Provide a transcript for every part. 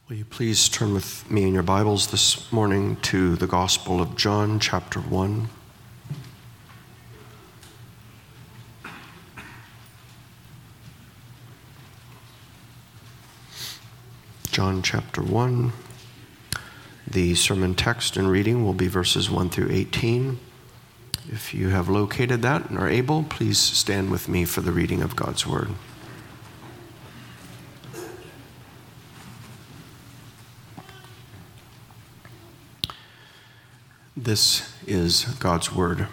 Will you please turn with me in your Bibles this morning to the Gospel of John, chapter 1. John chapter 1. The sermon text and reading will be verses 1 through 18. If you have located that and are able, please stand with me for the reading of God's Word. This is God's Word.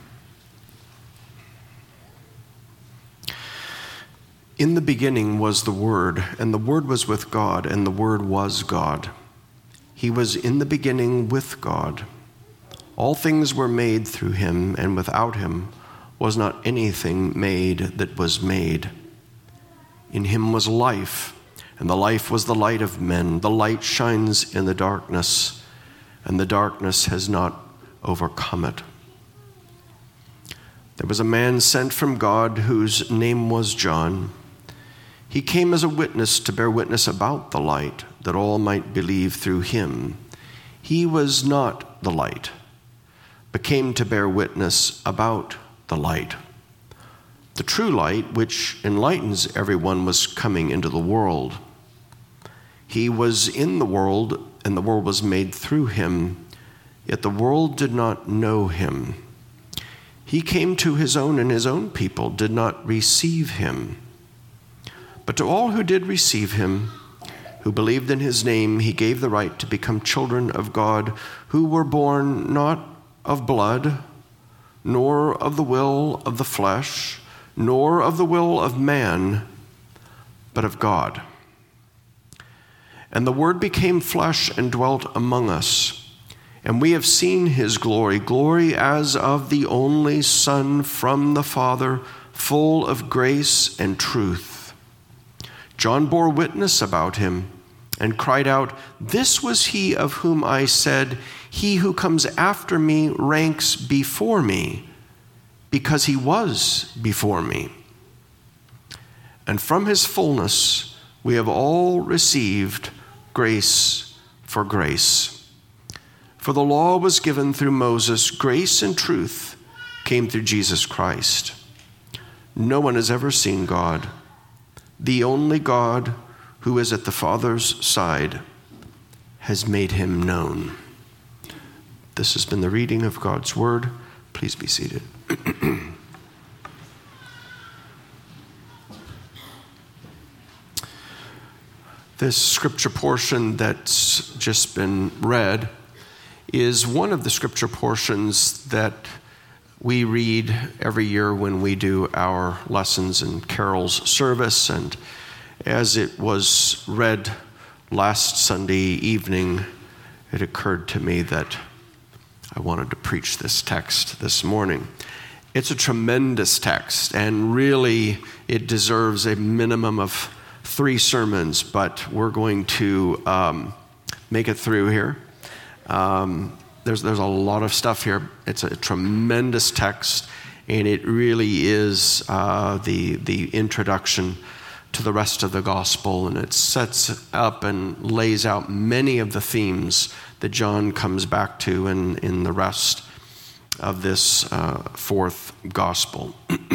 In the beginning was the Word, and the Word was with God, and the Word was God. He was in the beginning with God. All things were made through him, and without him was not anything made that was made. In him was life, and the life was the light of men. The light shines in the darkness, and the darkness has not overcome it. There was a man sent from God whose name was John. He came as a witness to bear witness about the light, that all might believe through him. He was not the light, but came to bear witness about the light. The true light, which enlightens everyone, was coming into the world. He was in the world, and the world was made through him, yet the world did not know him. He came to his own, and his own people did not receive him. But to all who did receive him, who believed in his name, he gave the right to become children of God, who were born not of blood, nor of the will of the flesh, nor of the will of man, but of God. And the Word became flesh and dwelt among us. And we have seen his glory, glory as of the only Son from the Father, full of grace and truth. John bore witness about him and cried out, "This was he of whom I said, 'He who comes after me ranks before me, because he was before me.' And from his fullness we have all received grace for grace. For the law was given through Moses, grace and truth came through Jesus Christ. No one has ever seen God. The only God who is at the Father's side has made him known." This has been the reading of God's Word. Please be seated. This scripture portion that's just been read is one of the scripture portions that we read every year when we do our lessons and carols service. And as it was read last Sunday evening, it occurred to me that I wanted to preach this text this morning. It's a tremendous text, and really it deserves a minimum of 3 sermons, but we're going to make it through here. There's a lot of stuff here. It's a tremendous text, and it really is the introduction to the rest of the gospel, and it sets up and lays out many of the themes that John comes back to in the rest of this 4th gospel.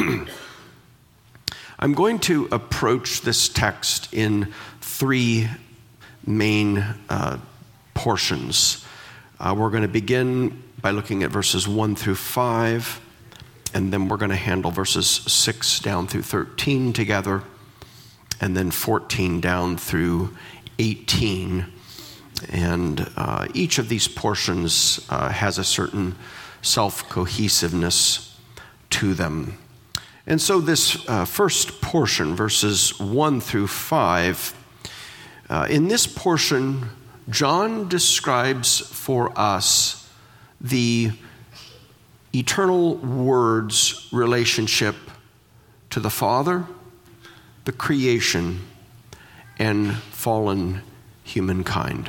I'm going to approach this text in 3 main portions. We're going to begin by looking at verses 1 through 5, and then we're going to handle verses 6 down through 13 together, and then 14 down through 18. And each of these portions has a certain self-cohesiveness to them. And so this first portion, verses 1 through 5, in this portion, John describes for us the eternal Word's relationship to the Father, the creation, and fallen humankind.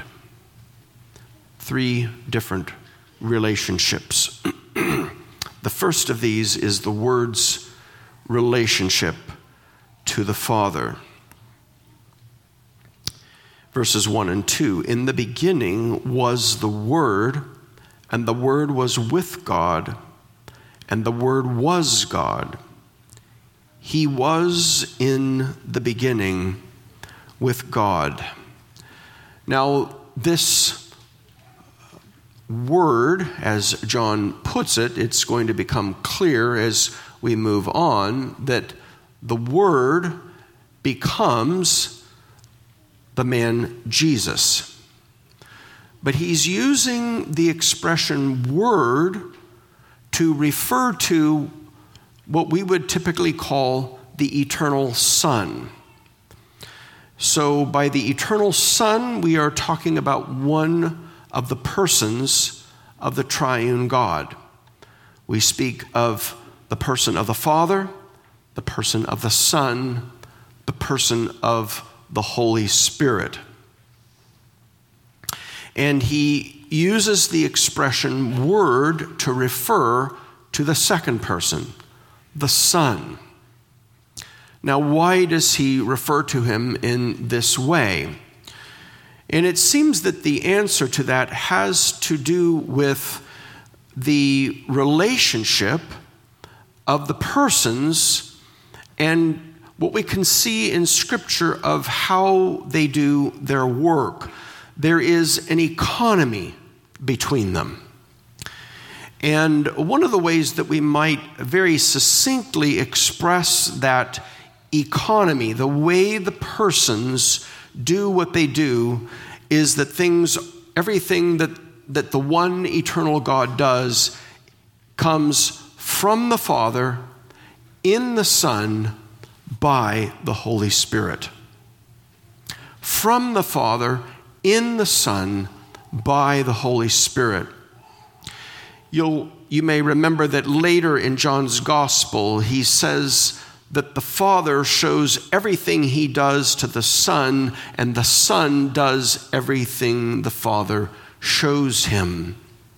3 different relationships. The first of these is the Word's relationship to the Father. verses 1 and 2. In the beginning was the Word, and the Word was with God, and the Word was God. He was in the beginning with God. Now, this word, as John puts it, it's going to become clear as we move on that the Word becomes the man Jesus. But he's using the expression word to refer to what we would typically call the eternal Son. So by the eternal Son, we are talking about one of the persons of the triune God. We speak of the person of the Father, the person of the Son, the person of the Holy Spirit. And he uses the expression word to refer to the second person, the Son. Now, why does he refer to him in this way? And it seems that the answer to that has to do with the relationship of the persons and what we can see in Scripture of how they do their work. There is an economy between them. And one of the ways that we might very succinctly express that economy, the way the persons do what they do, is that everything that the one eternal God does comes from the Father, in the Son, by the Holy Spirit. From the Father, in the Son, by the Holy Spirit. You may remember that later in John's Gospel, he says that the Father shows everything he does to the Son, and the Son does everything the Father shows him.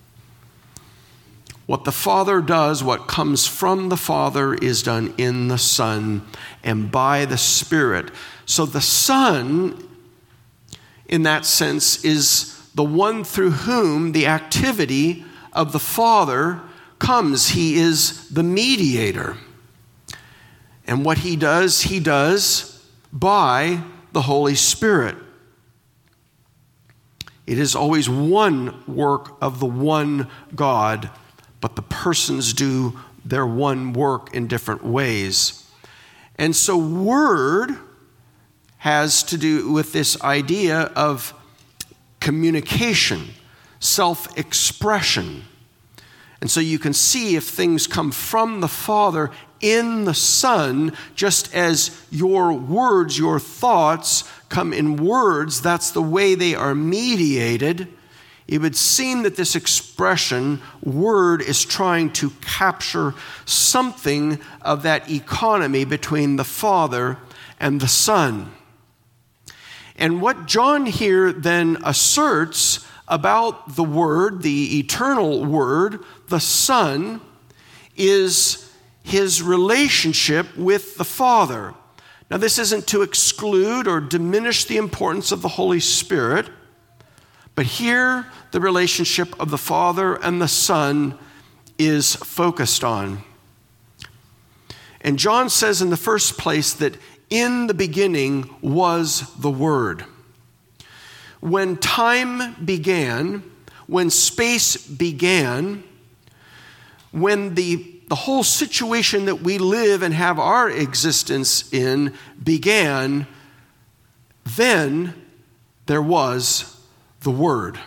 What the Father does, what comes from the Father, is done in the Son and by the Spirit. So the Son, in that sense, is the one through whom the activity of the Father comes. He is the mediator. And what he does by the Holy Spirit. It is always one work of the one God, but the persons do their one work in different ways. And so word has to do with this idea of communication, self-expression. And so you can see if things come from the Father in the Son, just as your words, your thoughts come in words, that's the way they are mediated. It would seem that this expression, word, is trying to capture something of that economy between the Father and the Son. And what John here then asserts about the Word, the eternal Word, the Son, is his relationship with the Father. Now, this isn't to exclude or diminish the importance of the Holy Spirit, but here the relationship of the Father and the Son is focused on. And John says in the first place that in the beginning was the Word. When time began, when space began, when the whole situation that we live and have our existence in began, then there was the Word.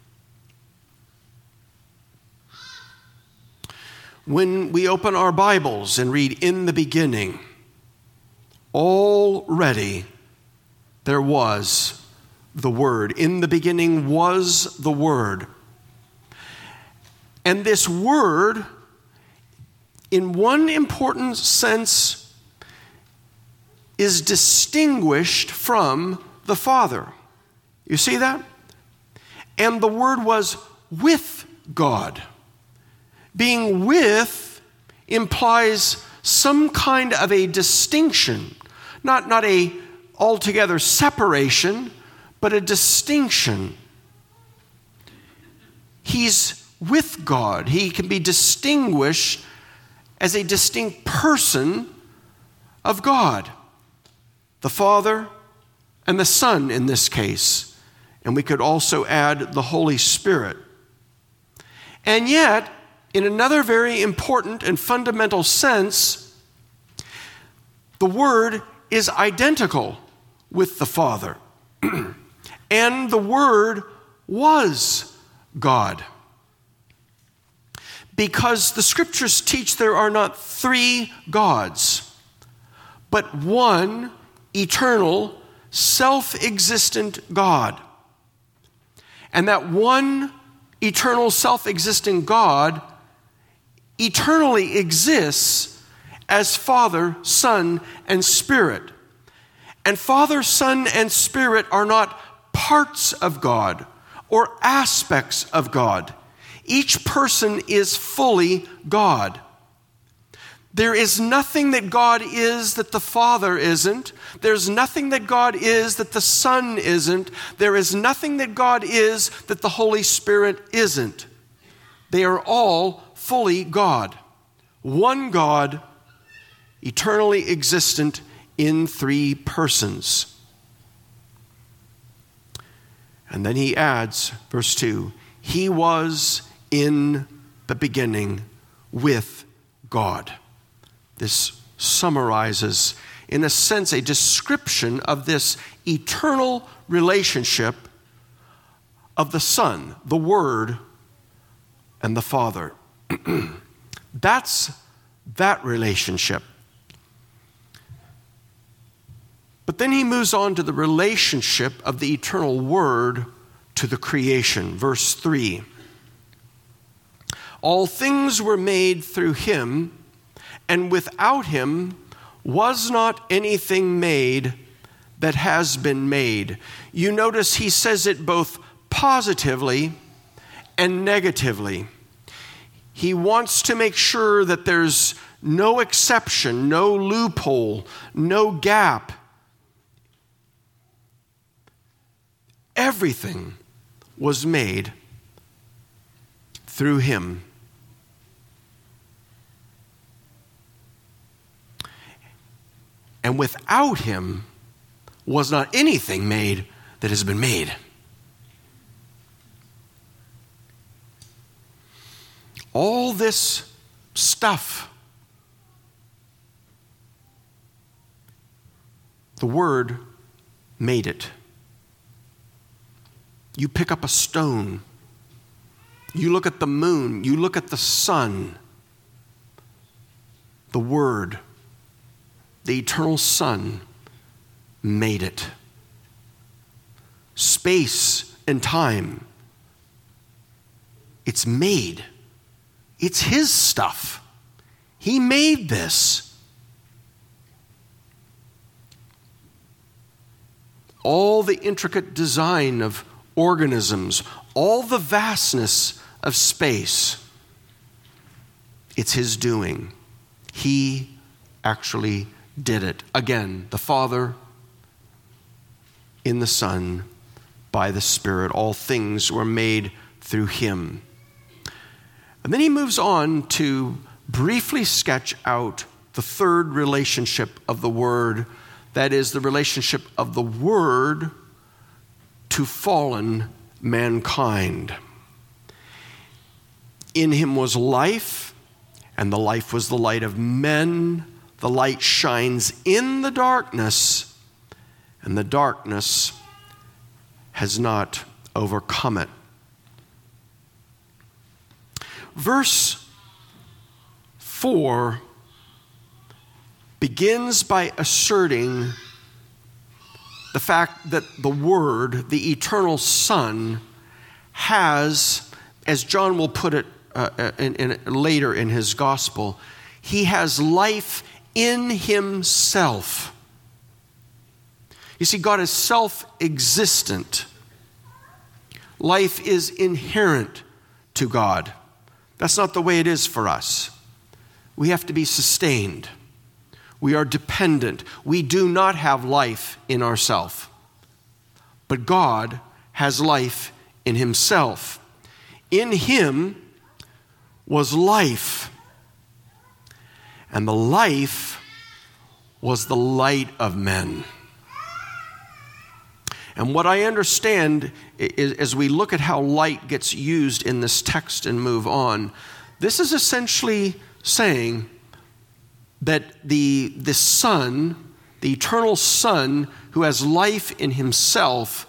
When we open our Bibles and read in the beginning, already there was the Word. In the beginning was the Word. And this Word, in one important sense, is distinguished from the Father. You see that? And the Word was with God. Being with implies some kind of a distinction, not a altogether separation, but a distinction. He's with God. He can be distinguished as a distinct person of God, the Father and the Son in this case. And we could also add the Holy Spirit. And yet, in another very important and fundamental sense, the Word is identical with the Father. And the Word was God. Because the Scriptures teach there are not three gods, but one eternal, self-existent God. And that one eternal, self-existent God eternally exists as Father, Son, and Spirit. And Father, Son, and Spirit are not parts of God or aspects of God. Each person is fully God. There is nothing that God is that the Father isn't. There's nothing that God is that the Son isn't. There is nothing that God is that the Holy Spirit isn't. They are all fully God. One God, eternally existent in three persons. And then he adds, verse 2, he was in the beginning with God. This summarizes, in a sense, a description of this eternal relationship of the Son, the Word, and the Father. That's that relationship. But then he moves on to the relationship of the eternal Word to the creation. Verse 3. All things were made through him, and without him was not anything made that has been made. You notice he says it both positively and negatively. He wants to make sure that there's no exception, no loophole, no gap. Everything was made through him. And without him was not anything made that has been made. All this stuff, the Word made it. You pick up a stone, you look at the moon, you look at the sun, the Word, the eternal Son, made it. Space and time, it's made. It's his stuff. He made this. All the intricate design of organisms, all the vastness of space, it's his doing. He actually did it. Again, the Father in the Son by the Spirit. All things were made through him. And then he moves on to briefly sketch out the third relationship of the Word, that is the relationship of the Word to fallen mankind. In him was life, and the life was the light of men. The light shines in the darkness, and the darkness has not overcome it. Verse 4 begins by asserting the fact that the Word, the eternal Son, has, as John will put it later in his gospel, he has life in himself. You see, God is self-existent. Life is inherent to God. That's not the way it is for us. We have to be sustained. We are dependent. We do not have life in ourselves. but God has life in himself. In him was life, and the life was the light of men. And what I understand is, as we look at how light gets used in this text and move on, this is essentially saying that the Son, the eternal Son who has life in himself,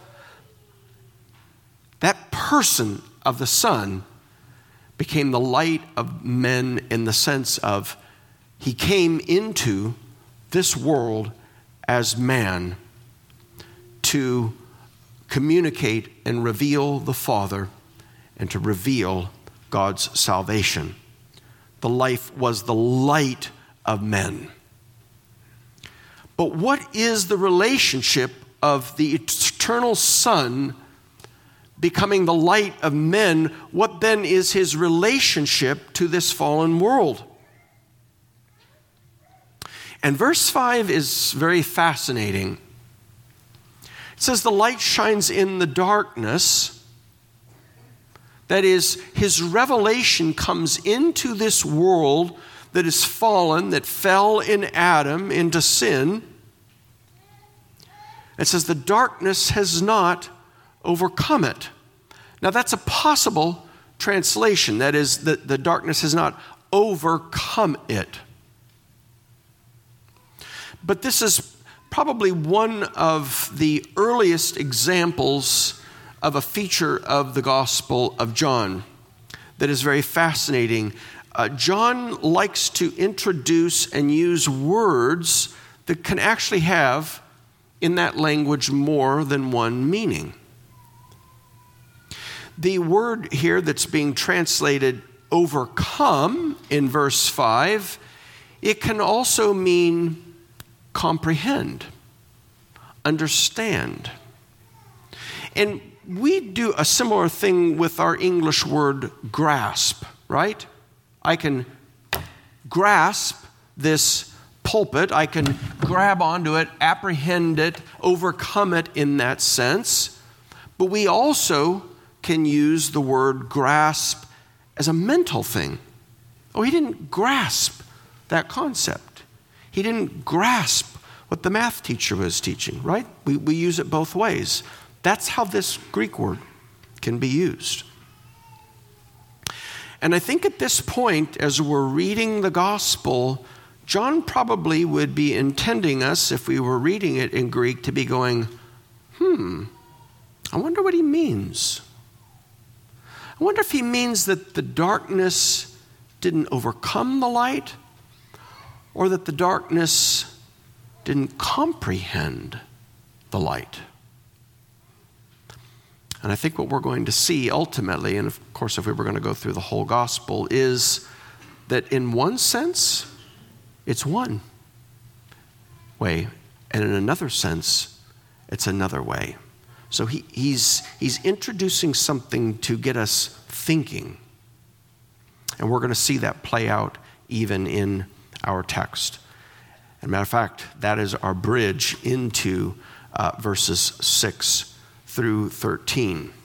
that person of the Son became the light of men in the sense of he came into this world as man to communicate and reveal the Father and to reveal God's salvation. The life was the light of men. But what is the relationship of the eternal Son becoming the light of men? What then is his relationship to this fallen world? And verse 5 is very fascinating. It says the light shines in the darkness. That is, his revelation comes into this world that is fallen, that fell in Adam into sin. It says the darkness has not overcome it. Now that's a possible translation. That is, that the darkness has not overcome it. But this is probably one of the earliest examples of a feature of the Gospel of John that is very fascinating. John likes to introduce and use words that can actually have in that language more than one meaning. The word here that's being translated overcome in verse 5, it can also mean comprehend, understand. And we do a similar thing with our English word grasp, right? I can grasp this pulpit, I can grab onto it, apprehend it, overcome it in that sense. But we also can use the word grasp as a mental thing. Oh, he didn't grasp that concept. He didn't grasp what the math teacher was teaching, right? We use it both ways. That's how this Greek word can be used. And I think at this point, as we're reading the gospel, John probably would be intending us, if we were reading it in Greek, to be going, I wonder what he means. I wonder if he means that the darkness didn't overcome the light, or that the darkness didn't comprehend the light. And I think what we're going to see ultimately, and of course if we were going to go through the whole gospel, is that in one sense, it's one way, and in another sense, it's another way. So he's introducing something to get us thinking. And we're going to see that play out even in our text. As a matter of fact, that is our bridge into verses 6 through 13.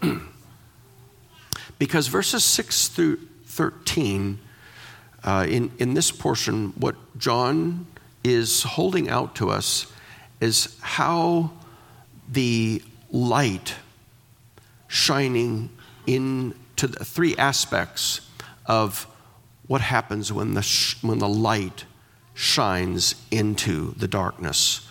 Because verses 6 through 13, in this portion, what John is holding out to us is how the light shining into the three aspects of what happens when the light shines into the darkness.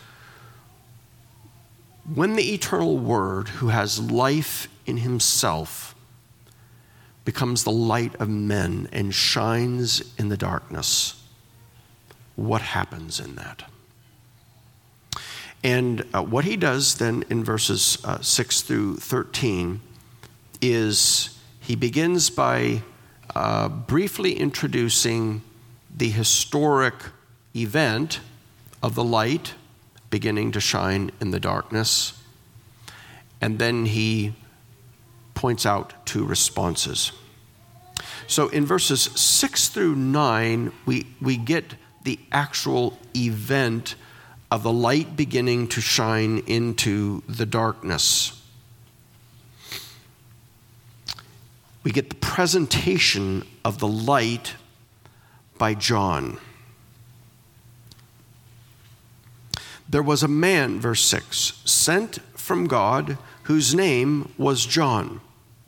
When the eternal Word, who has life in himself, becomes the light of men and shines in the darkness, what happens in that? And what he does then in verses 6 through 13 is he begins by briefly introducing the historic event of the light beginning to shine in the darkness. And then he points out two responses. So in verses 6 through 9, we get the actual event of the light beginning to shine into the darkness. We get the presentation of the light by John. There was a man, verse 6, sent from God, whose name was John.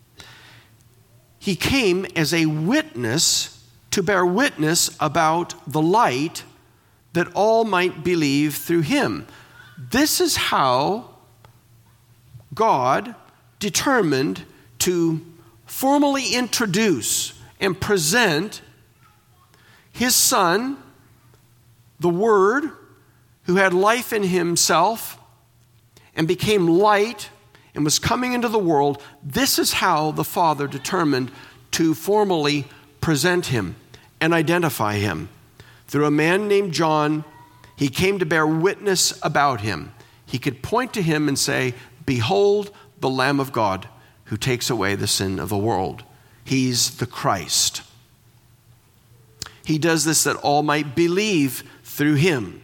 He came as a witness to bear witness about the light, that all might believe through him. This is how God determined to formally introduce and present his Son, the Word, who had life in himself and became light and was coming into the world. This is how the Father determined to formally present him and identify him. Through a man named John, he came to bear witness about him. He could point to him and say, "Behold, the Lamb of God who takes away the sin of the world." He's the Christ. He does this that all might believe through him.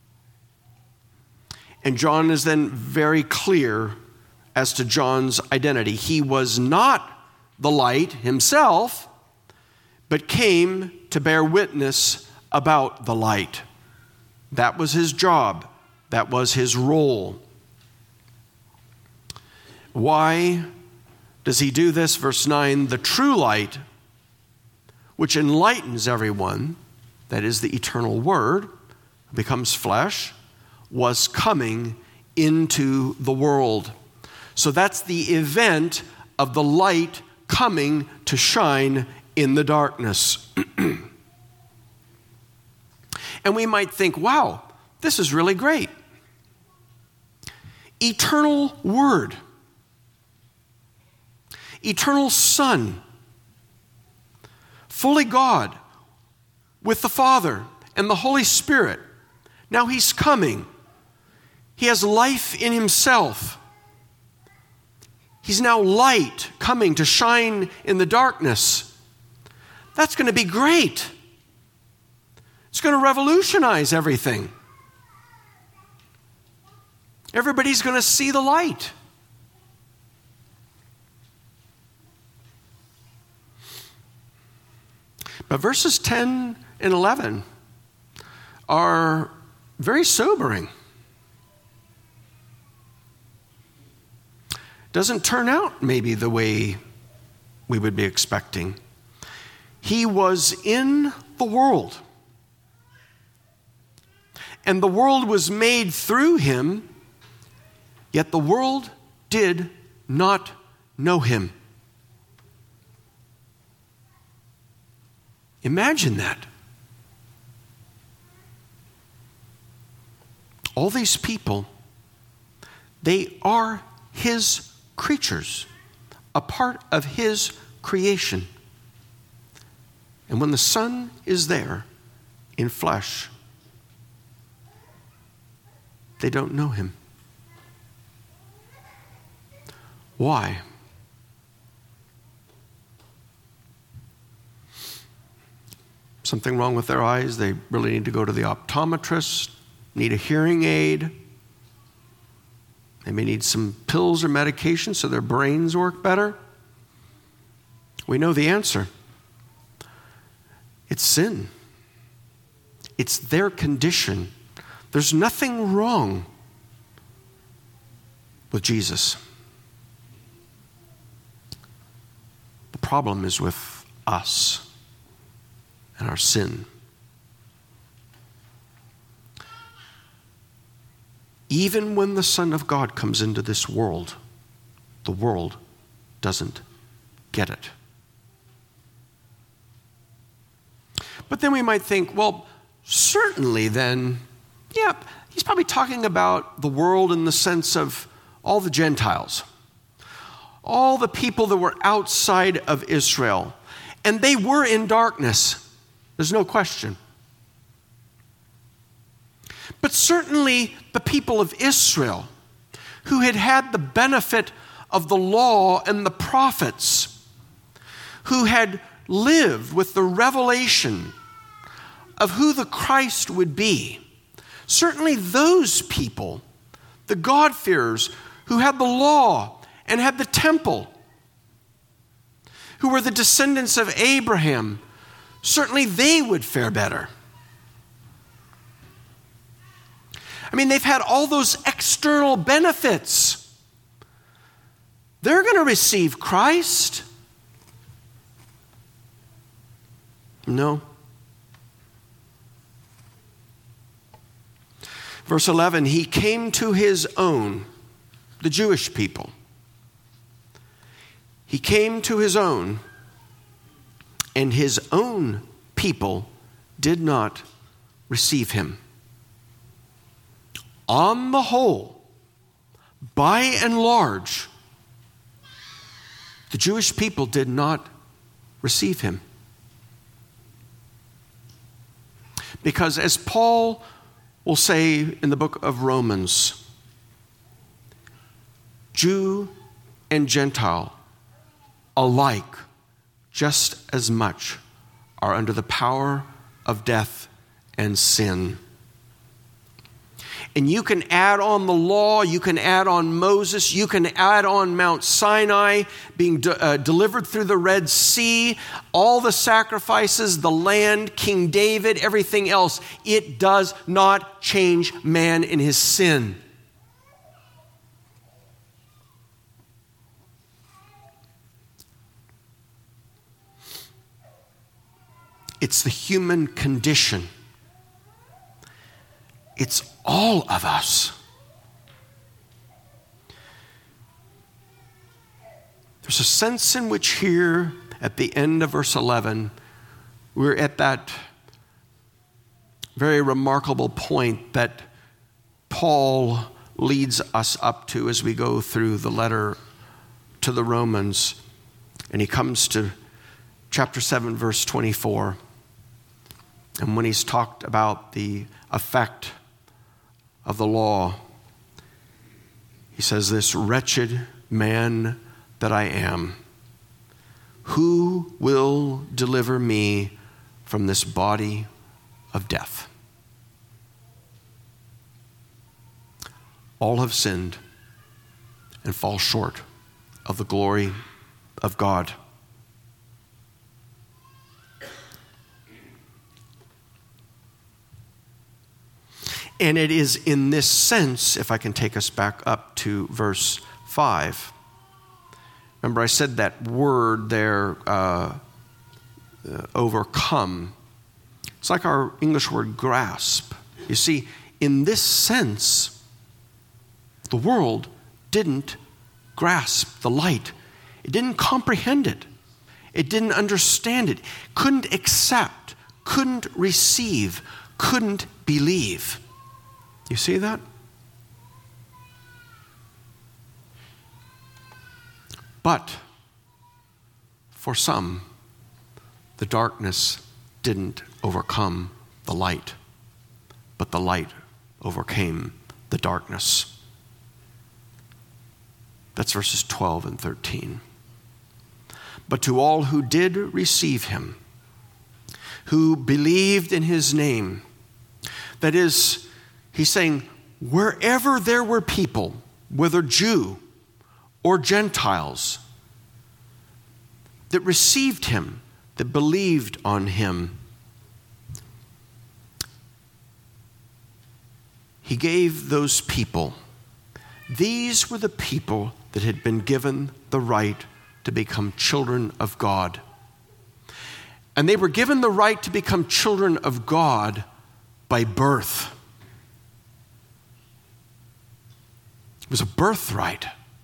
And John is then very clear as to John's identity. He was not the light himself, but came to bear witness about the light. That was his job. That was his role. Why does he do this? Verse 9, the true light, which enlightens everyone, that is the eternal Word, becomes flesh, was coming into the world. So that's the event of the light coming to shine in the darkness. And we might think, wow, this is really great. Eternal Word, eternal Son, fully God with the Father and the Holy Spirit. Now he's coming. He has life in himself. He's now light coming to shine in the darkness. That's going to be great. It's going to revolutionize everything. Everybody's going to see the light. But verses 10 and 11 are very sobering. Doesn't turn out maybe the way we would be expecting. He was in the world, and the world was made through him, yet the world did not know him. Imagine that. All these people, they are his creatures, a part of his creation. And when the Son is there in flesh, they don't know him. Why? Something wrong with their eyes? They really need to go to the optometrist, need a hearing aid. They may need some pills or medication so their brains work better. We know the answer. It's sin. It's their condition. There's nothing wrong with Jesus. The problem is with us and our sin. Even when the Son of God comes into this world, the world doesn't get it. But then we might think, well, certainly then, yeah, he's probably talking about the world in the sense of all the Gentiles, all the people that were outside of Israel, and they were in darkness. There's no question. But certainly the people of Israel, who had had the benefit of the law and the prophets, who had lived with the revelation of who the Christ would be, Certainly those people, the God-fearers who had the law and had the temple, who were the descendants of Abraham, certainly they would fare better. I mean, they've had all those external benefits. They're going to receive Christ. No. Verse 11, he came to his own, the Jewish people. He came to his own, and his own people did not receive him. On the whole, by and large, the Jewish people did not receive him. Because as Paul will say in the book of Romans, Jew and Gentile alike, just as much, are under the power of death and sin. And you can add on the law, you can add on Moses, you can add on Mount Sinai being delivered through the Red Sea, all the sacrifices, the land, King David, everything else. It does not change man in his sin. It's the human condition. It's all of us. There's a sense in which here at the end of verse 11, we're at that very remarkable point that Paul leads us up to as we go through the letter to the Romans. And he comes to chapter 7, verse 24. And when he's talked about the effect of the law, he says, this wretched man that I am, who will deliver me from this body of death? All have sinned and fall short of the glory of God. And it is in this sense, if I can take us back up to verse 5. Remember I said that word there, overcome. It's like our English word grasp. You see, in this sense, the world didn't grasp the light. It didn't comprehend it. It didn't understand it. Couldn't accept, couldn't receive, couldn't believe. You see that? But for some, the darkness didn't overcome the light, but the light overcame the darkness. That's verses 12 and 13. But to all who did receive him, who believed in his name, that is, he's saying, wherever there were people, whether Jew or Gentiles, that received him, that believed on him, he gave those people, these were the people that had been given the right to become children of God. And they were given the right to become children of God by birth. It was a birthright.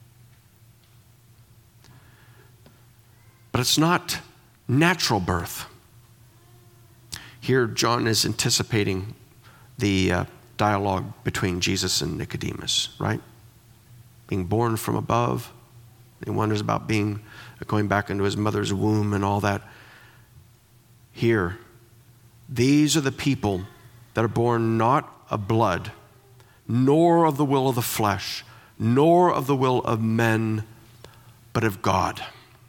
But it's not natural birth. Here, John is anticipating the dialogue between Jesus and Nicodemus, right? Being born from above. He wonders about going back into his mother's womb and all that. Here, these are the people that are born not of blood, nor of the will of the flesh, nor of the will of men, but of God.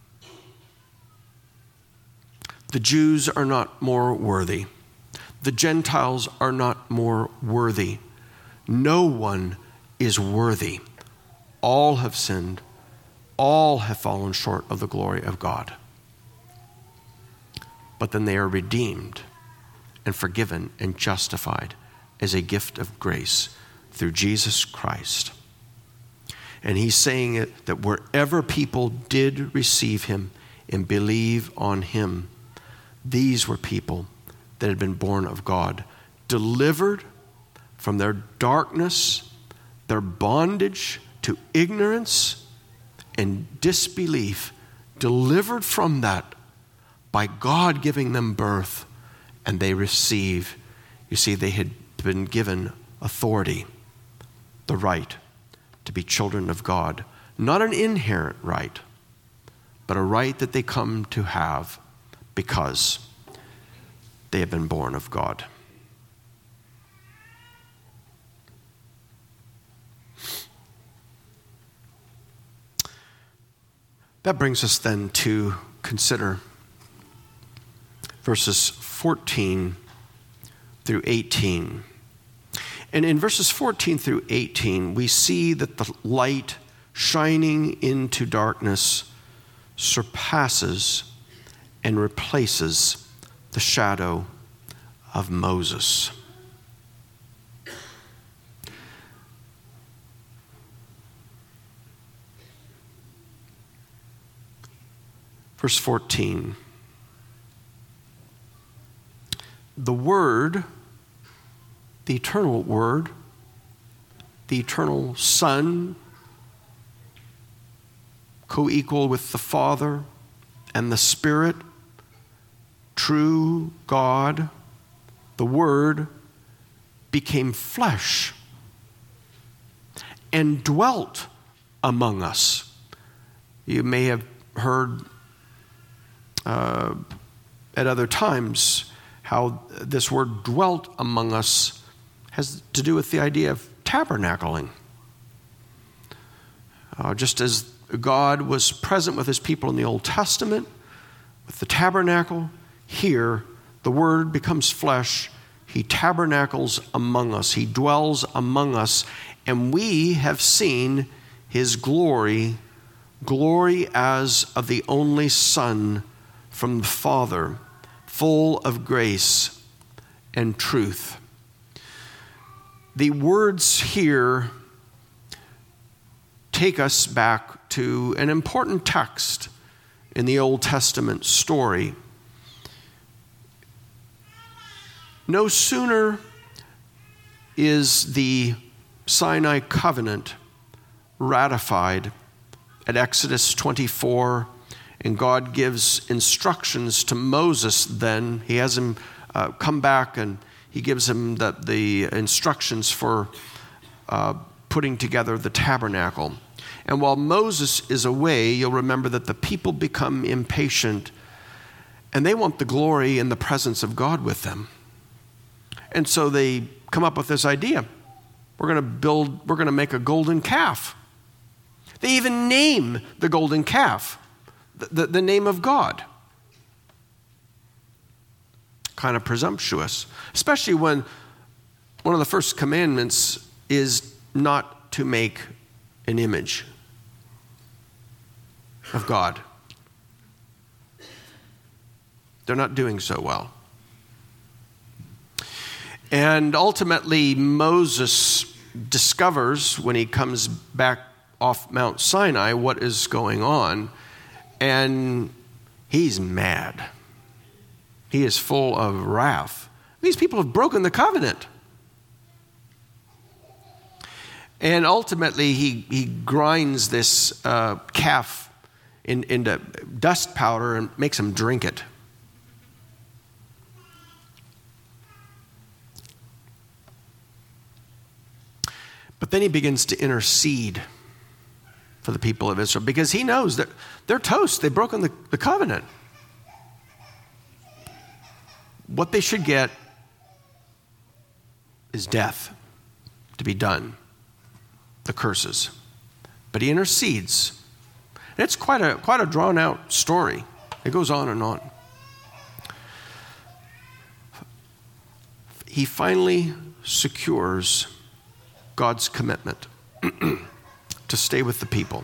The Jews are not more worthy. The Gentiles are not more worthy No one is worthy. All have sinned. All have fallen short of the glory of God. But then they are redeemed and forgiven and justified as a gift of grace through Jesus Christ. And he's saying it that wherever people did receive him and believe on him, these were people that had been born of God, delivered from their darkness, their bondage to ignorance and disbelief, delivered from that by God giving them birth, and they receive. You see, they had been given authority, the right to be children of God. Not an inherent right, but a right that they come to have because they have been born of God. That brings us then to consider verses 14 through 18. And in verses 14 through 18, we see that the light shining into darkness surpasses and replaces the shadow of Moses. Verse 14. The Word, the eternal Word, the eternal Son, co-equal with the Father and the Spirit, true God, the Word became flesh and dwelt among us. You may have heard at other times how this word dwelt among us has to do with the idea of tabernacling. Just as God was present with his people in the Old Testament, with the tabernacle, here the Word becomes flesh. He tabernacles among us. He dwells among us. And we have seen his glory as of the only Son from the Father, full of grace and truth. The words here take us back to an important text in the Old Testament story. No sooner is the Sinai covenant ratified at Exodus 24, and God gives instructions to Moses then. He has him come back and he gives him the instructions for putting together the tabernacle. And while Moses is away, you'll remember that the people become impatient and they want the glory and the presence of God with them. And so they come up with this idea. We're going to make a golden calf. They even name the golden calf the name of God. Kind of presumptuous, especially when one of the first commandments is not to make an image of God. They're not doing so well. And ultimately, Moses discovers when he comes back off Mount Sinai what is going on, and he's mad. He is full of wrath. These people have broken the covenant. And ultimately, he grinds this calf into dust powder and makes him drink it. But then he begins to intercede for the people of Israel because he knows that they're toast. They've broken the covenant. What they should get is death to be done, the curses. But he intercedes. And it's quite a drawn out story. It goes on and on. He finally secures God's commitment to stay with the people.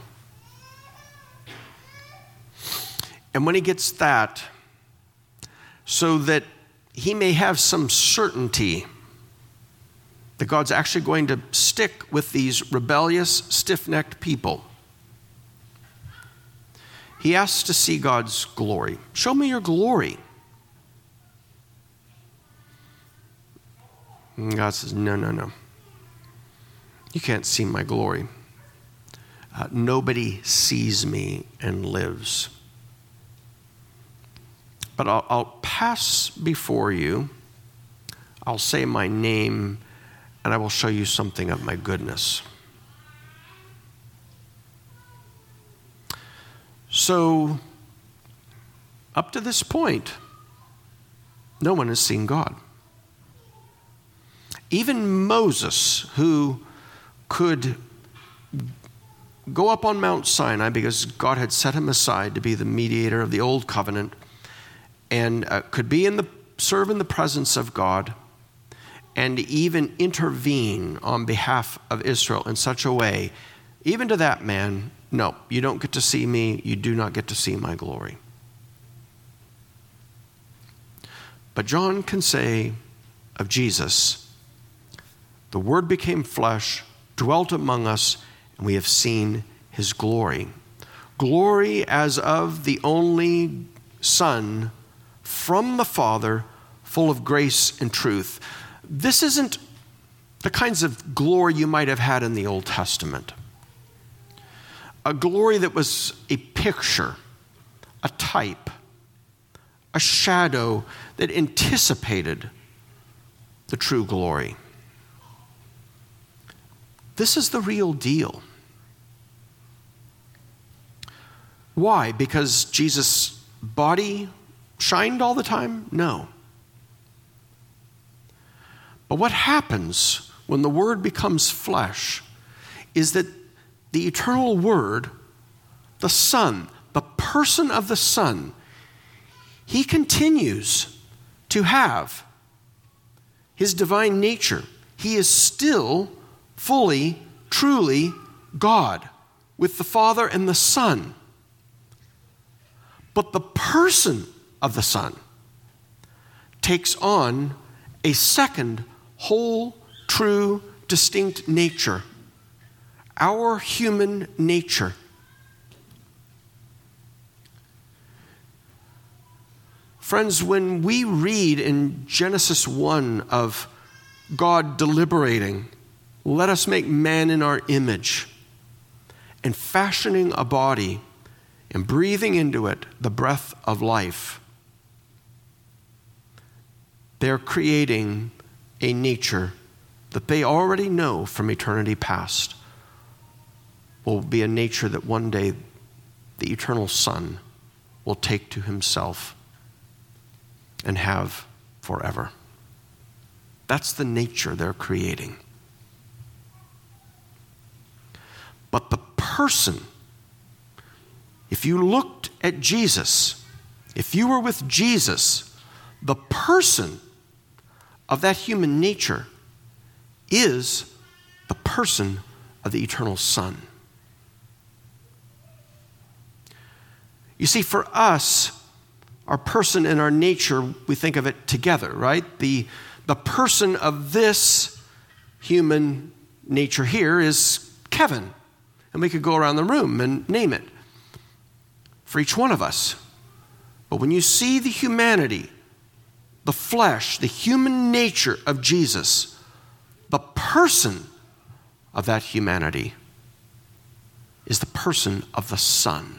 And when he gets that, so that he may have some certainty that God's actually going to stick with these rebellious, stiff-necked people, he asks to see God's glory. Show me your glory. And God says, no. You can't see my glory. Nobody sees me and lives. But I'll pass before you. I'll say my name, and I will show you something of my goodness. So, up to this point, no one has seen God. Even Moses, who could go up on Mount Sinai because God had set him aside to be the mediator of the old covenant, and could serve in the presence of God and even intervene on behalf of Israel in such a way, even to that man, no, you don't get to see me, you do not get to see my glory. But John can say of Jesus, the Word became flesh, dwelt among us, and we have seen his glory. Glory as of the only Son from the Father, full of grace and truth. This isn't the kinds of glory you might have had in the Old Testament. A glory that was a picture, a type, a shadow that anticipated the true glory. This is the real deal. Why? Because Jesus' body shined all the time? No. But what happens when the Word becomes flesh is that the eternal Word, the Son, the person of the Son, he continues to have his divine nature. He is still fully, truly God with the Father and the Son. But the person of the Son takes on a second, whole, true, distinct nature. Our human nature. Friends, when we read in Genesis 1 of God deliberating, let us make man in our image, and fashioning a body and breathing into it the breath of life, they're creating a nature that they already know from eternity past will be a nature that one day the eternal Son will take to himself and have forever. That's the nature they're creating. But the person, if you looked at Jesus, if you were with Jesus, the person of that human nature is the person of the eternal Son. You see, for us, our person and our nature, we think of it together, right? The person of this human nature here is Kevin. And we could go around the room and name it for each one of us. But when you see the humanity, the flesh, the human nature of Jesus, the person of that humanity is the person of the Son.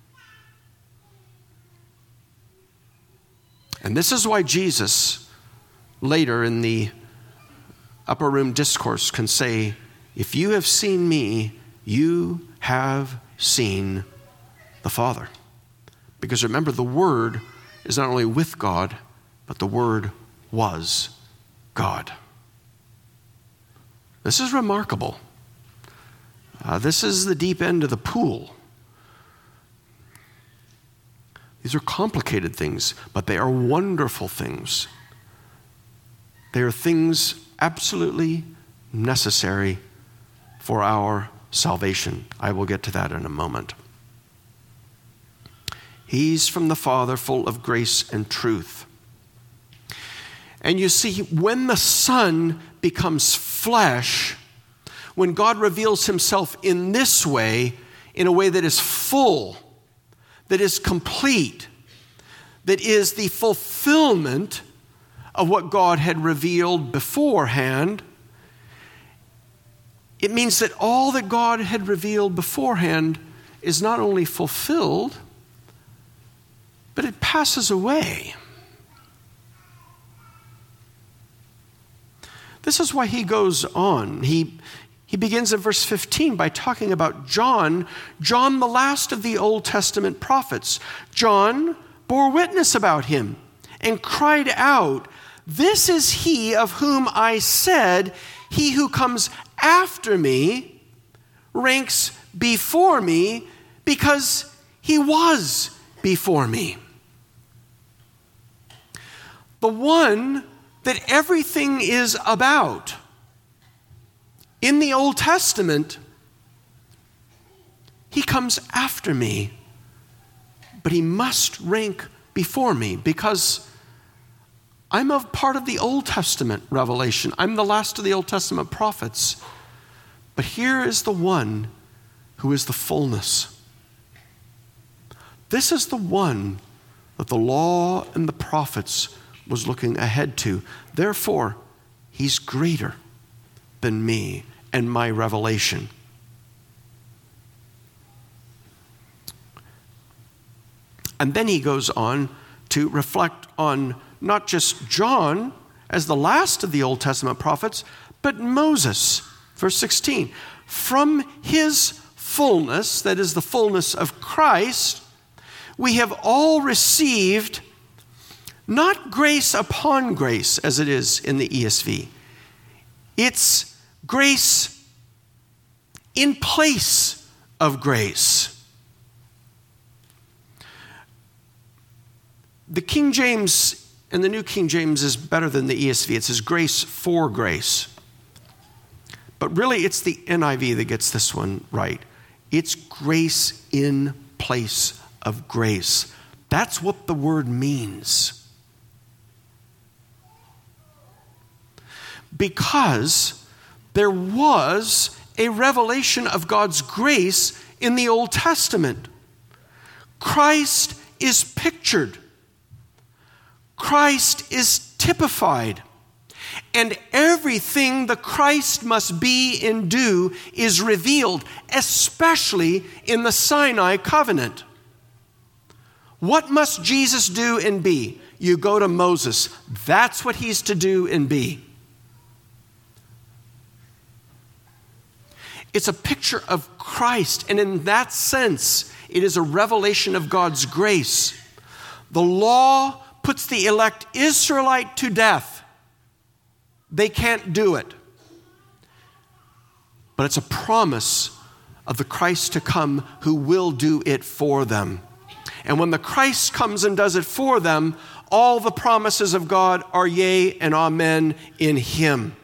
And this is why Jesus, later in the upper room discourse, can say, if you have seen me, you have seen the Father. Because remember, the Word is not only with God, but the Word was God. This is remarkable. This is the deep end of the pool. These are complicated things, but they are wonderful things. They are things absolutely necessary for our salvation. I will get to that in a moment. He's from the Father, full of grace and truth. And you see, when the Son becomes flesh, when God reveals himself in this way, in a way that is full, that is complete, that is the fulfillment of what God had revealed beforehand, it means that all that God had revealed beforehand is not only fulfilled, but it passes away. This is why he goes on. He begins in verse 15 by talking about John, the last of the Old Testament prophets. John bore witness about him and cried out, "This is he of whom I said, he who comes after me ranks before me because he was before me." The one that everything is about in the Old Testament, he comes after me, but he must rank before me because I'm a part of the Old Testament revelation. I'm the last of the Old Testament prophets. But here is the one who is the fullness. This is the one that the law and the prophets was looking ahead to. Therefore, he's greater than me and my revelation. And then he goes on to reflect on not just John as the last of the Old Testament prophets, but Moses. Verse 16, from his fullness, that is the fullness of Christ, we have all received not grace upon grace, as it is in the ESV. It's grace in place of grace. The King James and the New King James is better than the ESV. It says grace for grace. But really, it's the NIV that gets this one right. It's grace in place of grace. That's what the word means. Because there was a revelation of God's grace in the Old Testament. Christ is pictured. Christ is typified. And everything the Christ must be and do is revealed, especially in the Sinai covenant. What must Jesus do and be? You go to Moses. That's what he's to do and be. It's a picture of Christ, and in that sense, it is a revelation of God's grace. The law puts the elect Israelite to death. They can't do it. But it's a promise of the Christ to come who will do it for them. And when the Christ comes and does it for them, all the promises of God are yea and amen in him.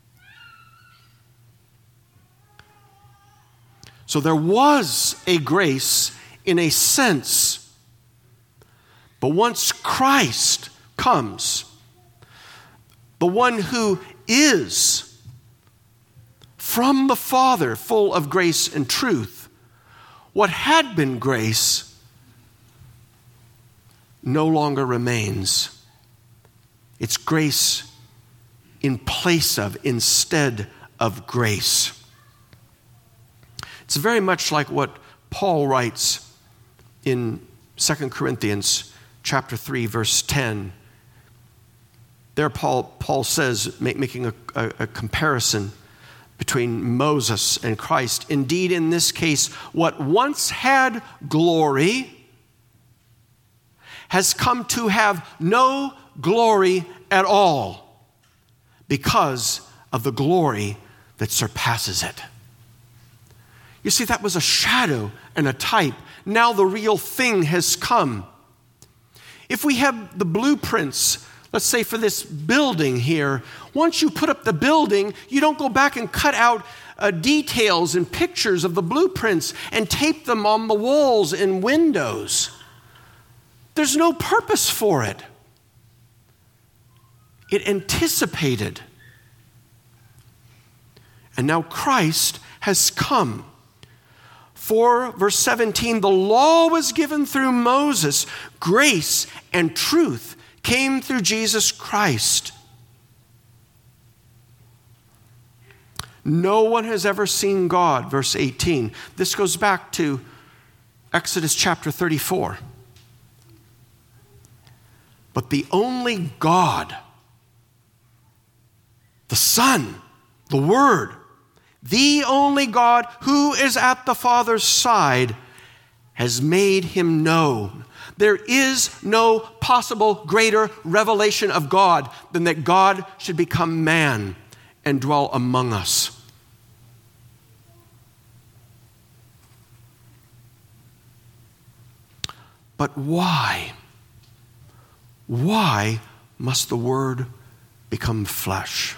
So there was a grace in a sense. But once Christ comes, the one who is from the Father, full of grace and truth, what had been grace no longer remains. It's grace in place of, instead of grace. It's very much like what Paul writes in 2 Corinthians chapter 3, verse 10. There Paul says, making a comparison between Moses and Christ. Indeed, in this case, what once had glory has come to have no glory at all because of the glory that surpasses it. You see, that was a shadow and a type. Now the real thing has come. If we have the blueprints let's say for this building here, once you put up the building, you don't go back and cut out details and pictures of the blueprints and tape them on the walls and windows. There's no purpose for it. It anticipated. And now Christ has come. For, verse 17, the law was given through Moses. Grace and truth came through Jesus Christ. No one has ever seen God, verse 18. This goes back to Exodus chapter 34. But the only God, the Son, the Word, the only God who is at the Father's side, has made him known. There is no possible greater revelation of God than that God should become man and dwell among us. But why? Why must the Word become flesh?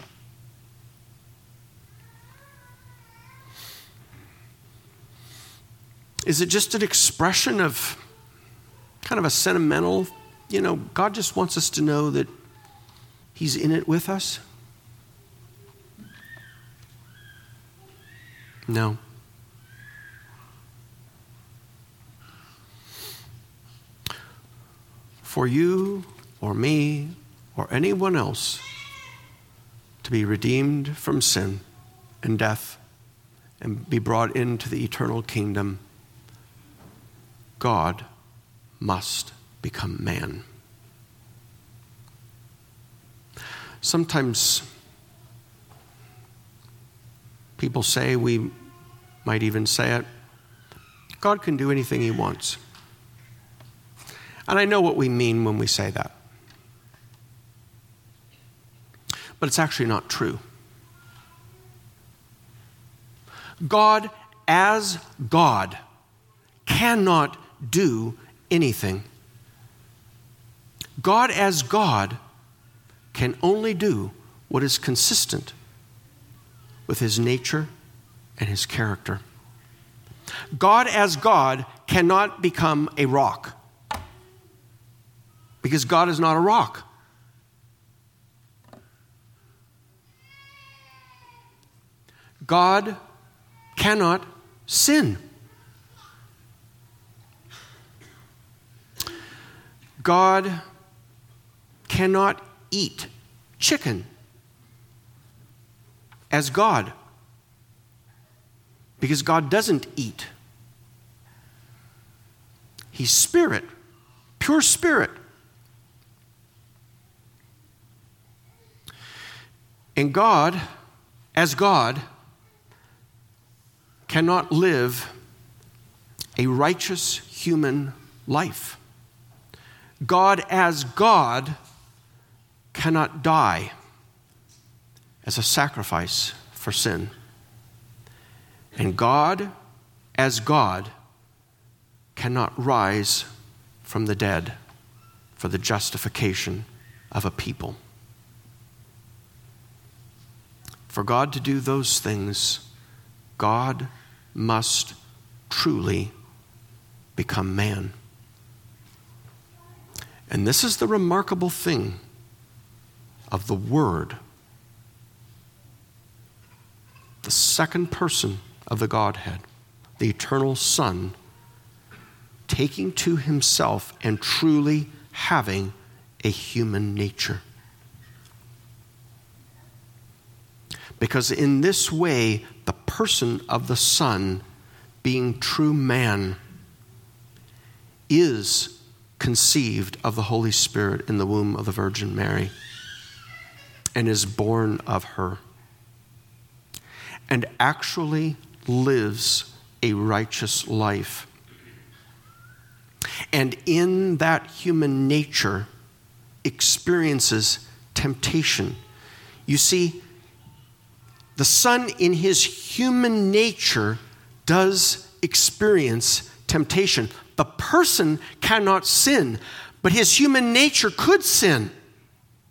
Is it just an expression of kind of a sentimental, God just wants us to know that He's in it with us? No. For you or me or anyone else to be redeemed from sin and death and be brought into the eternal kingdom, God must become man. Sometimes people say, we might even say it, God can do anything He wants. And I know what we mean when we say that. But it's actually not true. God, as God, cannot do anything. God, as God, can only do what is consistent with His nature and His character. God, as God, cannot become a rock, because God is not a rock. God cannot sin. God cannot eat chicken as God, because God doesn't eat. He's spirit, pure spirit. And God, as God, cannot live a righteous human life. God, as God, cannot die as a sacrifice for sin. And God, as God, cannot rise from the dead for the justification of a people. For God to do those things, God must truly become man. And this is the remarkable thing of the Word, the second person of the Godhead, the eternal Son, taking to Himself and truly having a human nature. Because in this way, the person of the Son, being true man, is conceived of the Holy Spirit in the womb of the Virgin Mary and is born of her and actually lives a righteous life. And in that human nature experiences temptation. You see, the Son in His human nature does experience temptation. The person cannot sin, but His human nature could sin.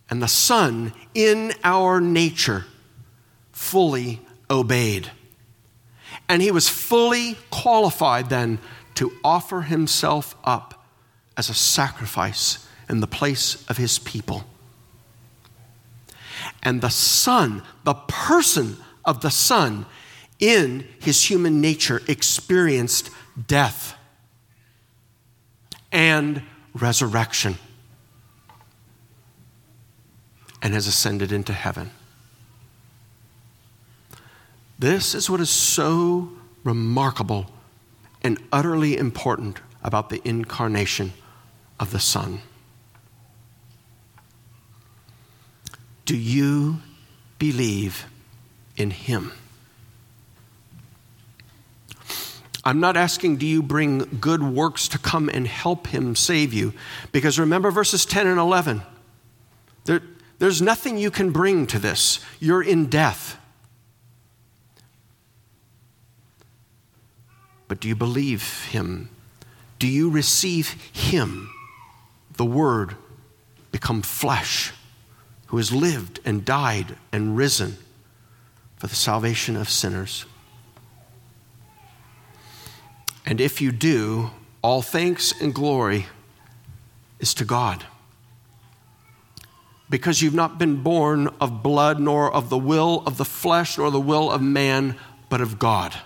And the Son, in our nature, fully obeyed. And he was fully qualified then to offer himself up as a sacrifice in the place of his people. And the Son, the person of the Son, in his human nature experienced death and resurrection and has ascended into heaven. This is what is so remarkable and utterly important about the incarnation of the Son. Do you believe in him? I'm not asking, do you bring good works to come and help him save you? Because remember verses 10 and 11. There's nothing you can bring to this. You're in death. But do you believe him? Do you receive him, the Word, become flesh, who has lived and died and risen for the salvation of sinners? And if you do, all thanks and glory is to God. Because you've not been born of blood, nor of the will of the flesh, nor the will of man, but of God.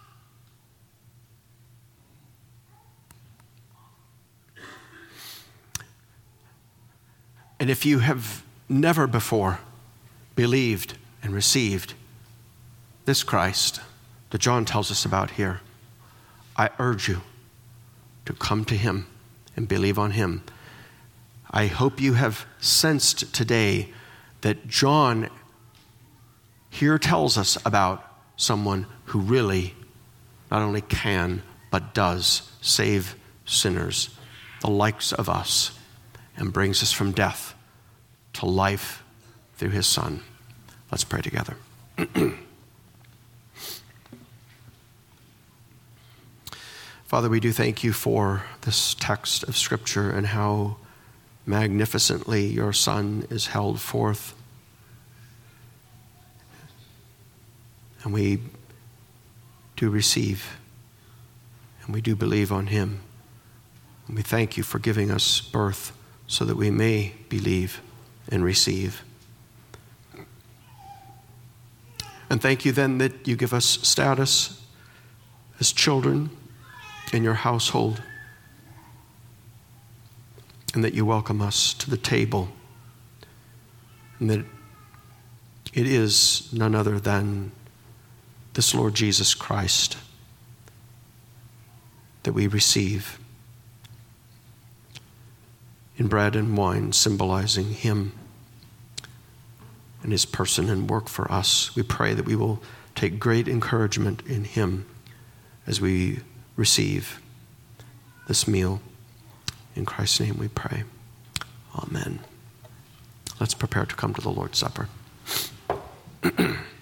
And if you have never before believed and received this Christ that John tells us about here, I urge you to come to him and believe on him. I hope you have sensed today that John here tells us about someone who really not only can, but does save sinners, the likes of us, and brings us from death to life through his Son. Let's pray together. Father, we do thank you for this text of Scripture and how magnificently your Son is held forth. And we do receive and we do believe on him. And we thank you for giving us birth so that we may believe and receive. And thank you then that you give us status as children in your household, and that you welcome us to the table, and that it is none other than this Lord Jesus Christ that we receive in bread and wine, symbolizing him and his person and work for us. We pray that we will take great encouragement in him as we receive this meal. In Christ's name we pray. Amen. Let's prepare to come to the Lord's Supper.